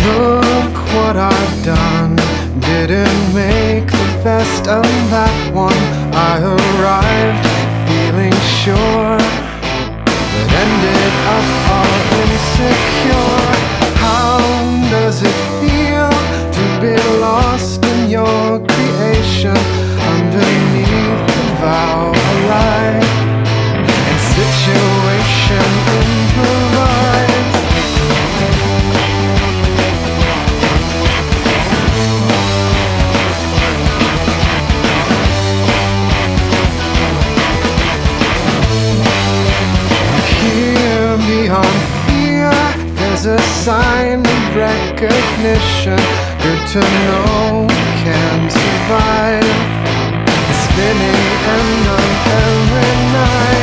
Look what I've done. Didn't make the best of that one. I arrived feeling sure, but ended up all insecure. How does it feel to be lost in your creation, underneath the vow of life and situation improvised? Here beyond fear, there's a sign of recognition. Good to know can survive the spinning end of every night.